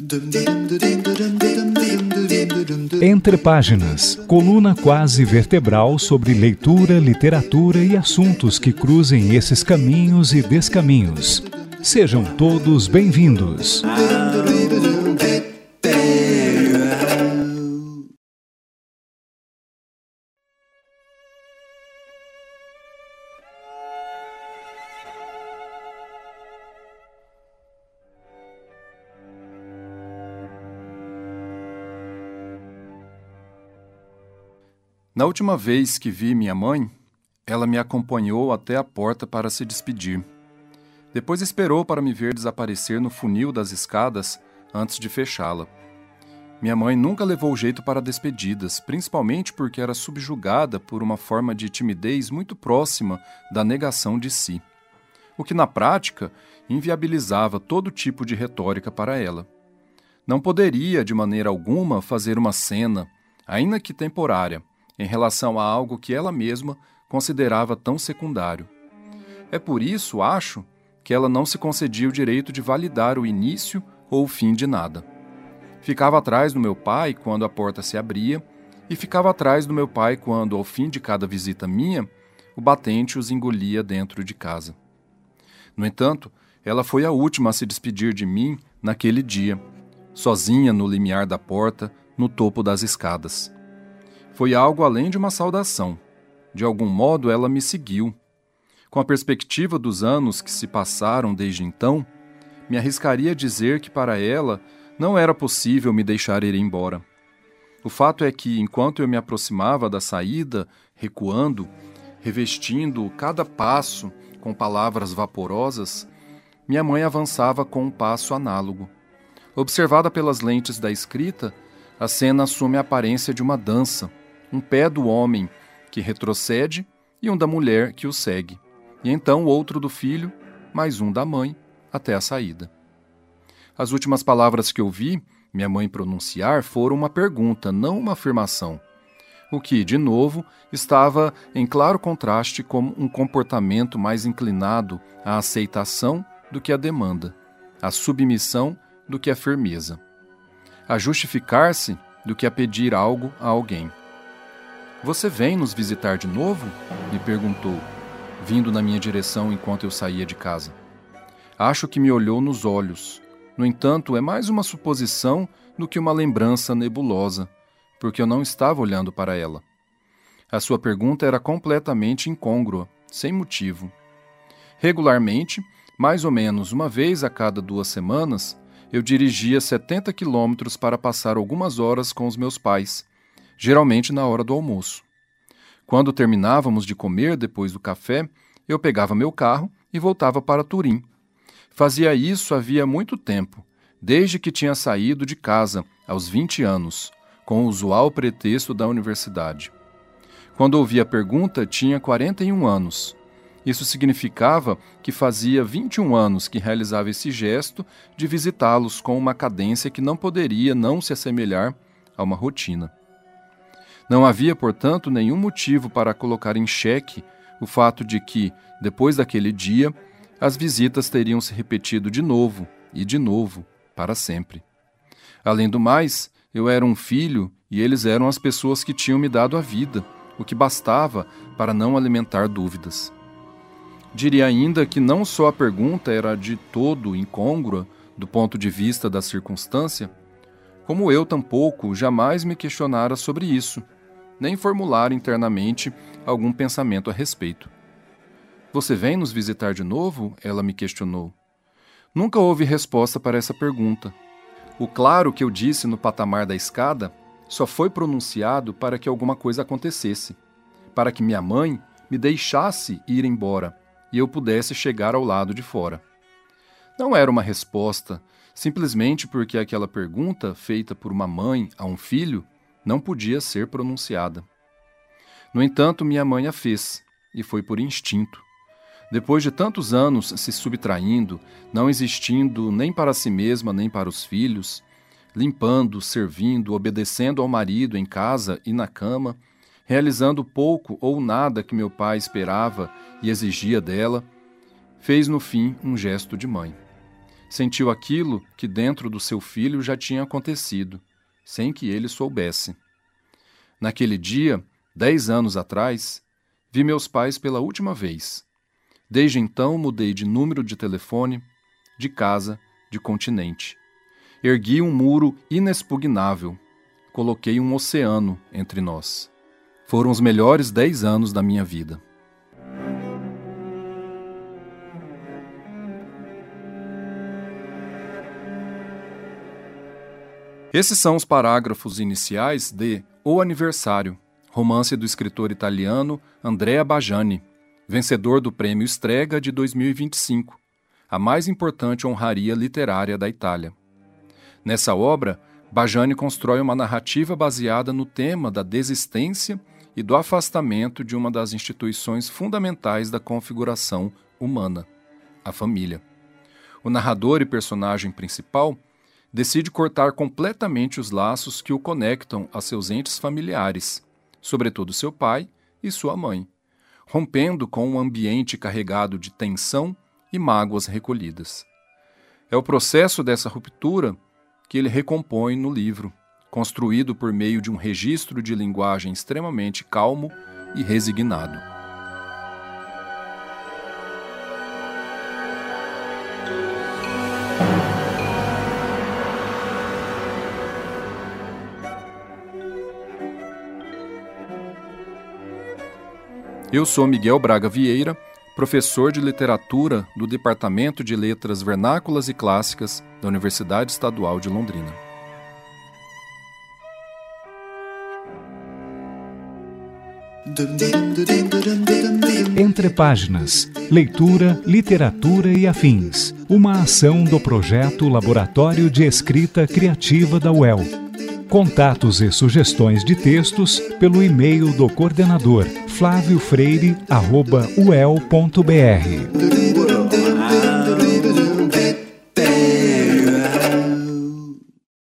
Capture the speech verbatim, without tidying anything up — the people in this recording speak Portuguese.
Entre Páginas, coluna quase vertebral sobre leitura, literatura e assuntos que cruzem esses caminhos e descaminhos. Sejam todos bem-vindos. Na última vez que vi minha mãe, ela me acompanhou até a porta para se despedir. Depois esperou para me ver desaparecer no funil das escadas antes de fechá-la. Minha mãe nunca levou jeito para despedidas, principalmente porque era subjugada por uma forma de timidez muito próxima da negação de si, o que na prática inviabilizava todo tipo de retórica para ela. Não poderia, de maneira alguma, fazer uma cena, ainda que temporária, em relação a algo que ela mesma considerava tão secundário. É por isso, acho, que ela não se concedia o direito de validar o início ou o fim de nada. Ficava atrás do meu pai quando a porta se abria e ficava atrás do meu pai quando, ao fim de cada visita minha, o batente os engolia dentro de casa. No entanto, ela foi a última a se despedir de mim naquele dia, sozinha no limiar da porta, no topo das escadas. Foi algo além de uma saudação. De algum modo, ela me seguiu. Com a perspectiva dos anos que se passaram desde então, me arriscaria a dizer que para ela não era possível me deixar ir embora. O fato é que, enquanto eu me aproximava da saída, recuando, revestindo cada passo com palavras vaporosas, minha mãe avançava com um passo análogo. Observada pelas lentes da escrita, a cena assume a aparência de uma dança, um pé do homem que retrocede e um da mulher que o segue, e então o outro do filho, mais um da mãe, até a saída. As últimas palavras que ouvi minha mãe pronunciar foram uma pergunta, não uma afirmação, o que, de novo, estava em claro contraste com um comportamento mais inclinado à aceitação do que à demanda, à submissão do que à firmeza, a justificar-se do que a pedir algo a alguém. "Você vem nos visitar de novo?" me perguntou, vindo na minha direção enquanto eu saía de casa. Acho que me olhou nos olhos. No entanto, é mais uma suposição do que uma lembrança nebulosa, porque eu não estava olhando para ela. A sua pergunta era completamente incôngrua, sem motivo. Regularmente, mais ou menos uma vez a cada duas semanas, eu dirigia setenta quilômetros para passar algumas horas com os meus pais, geralmente na hora do almoço. Quando terminávamos de comer depois do café, eu pegava meu carro e voltava para Turim. Fazia isso havia muito tempo, desde que tinha saído de casa, aos vinte anos, com o usual pretexto da universidade. Quando ouvi a pergunta, tinha quarenta e um anos. Isso significava que fazia vinte e um anos que realizava esse gesto de visitá-los com uma cadência que não poderia não se assemelhar a uma rotina. Não havia, portanto, nenhum motivo para colocar em xeque o fato de que, depois daquele dia, as visitas teriam se repetido de novo e de novo, para sempre. Além do mais, eu era um filho e eles eram as pessoas que tinham me dado a vida, o que bastava para não alimentar dúvidas. Diria ainda que não só a pergunta era de todo incôngrua do ponto de vista da circunstância, como eu tampouco jamais me questionara sobre isso, nem formular internamente algum pensamento a respeito. "Você vem nos visitar de novo?" ela me questionou. Nunca houve resposta para essa pergunta. O claro que eu disse no patamar da escada só foi pronunciado para que alguma coisa acontecesse, para que minha mãe me deixasse ir embora e eu pudesse chegar ao lado de fora. Não era uma resposta, simplesmente porque aquela pergunta, feita por uma mãe a um filho, não podia ser pronunciada. No entanto, minha mãe a fez, e foi por instinto. Depois de tantos anos se subtraindo, não existindo nem para si mesma nem para os filhos, limpando, servindo, obedecendo ao marido em casa e na cama, realizando pouco ou nada que meu pai esperava e exigia dela, fez no fim um gesto de mãe. sentiu aquilo que dentro do seu filho já tinha acontecido, sem que ele soubesse. Naquele dia, dez anos atrás, vi meus pais pela última vez. Desde então mudei de número de telefone, de casa, de continente. Ergui um muro inexpugnável. Coloquei um oceano entre nós. Foram os melhores dez anos da minha vida. Esses são os parágrafos iniciais de O Aniversário, romance do escritor italiano Andrea Bajani, vencedor do Prêmio Strega de dois mil e vinte e cinco, a mais importante honraria literária da Itália. Nessa obra, Bajani constrói uma narrativa baseada no tema da desistência e do afastamento de uma das instituições fundamentais da configuração humana, a família. O narrador e personagem principal decide cortar completamente os laços que o conectam a seus entes familiares, sobretudo seu pai e sua mãe, rompendo com um ambiente carregado de tensão e mágoas recolhidas. É o processo dessa ruptura que ele recompõe no livro, construído por meio de um registro de linguagem extremamente calmo e resignado. Eu sou Miguel Braga Vieira, professor de literatura do Departamento de Letras Vernáculas e Clássicas da Universidade Estadual de Londrina. Entre Páginas, leitura, literatura e afins. Uma ação do projeto Laboratório de Escrita Criativa da U E L. Contatos e sugestões de textos pelo e-mail do coordenador flávio freire arroba u e l ponto b r.